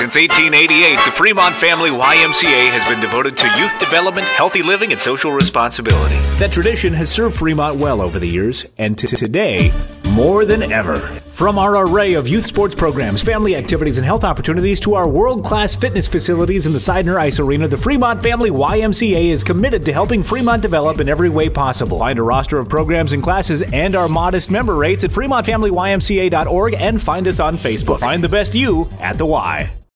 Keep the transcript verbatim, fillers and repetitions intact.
Since eighteen eighty-eight, the Fremont Family Y M C A has been devoted to youth development, healthy living, and social responsibility. That tradition has served Fremont well over the years, and to today, more than ever. From our array of youth sports programs, family activities, and health opportunities to our world-class fitness facilities in the Seidner Ice Arena, the Fremont Family Y M C A is committed to helping Fremont develop in every way possible. Find a roster of programs and classes and our modest member rates at fremont family y m c a dot org and find us on Facebook. Find the best you at the Y.